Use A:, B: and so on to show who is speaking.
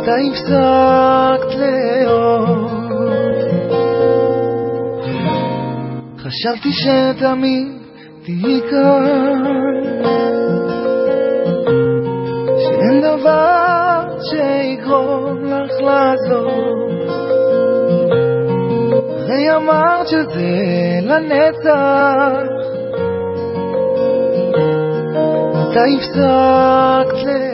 A: מתי הפסקת לאהוב? חשבתי שתמיד תהי כאן, שאין דבר שיגרום לך לעזוב. הרי אמרת שזה לנצח, מתי הפסקת לאהוב?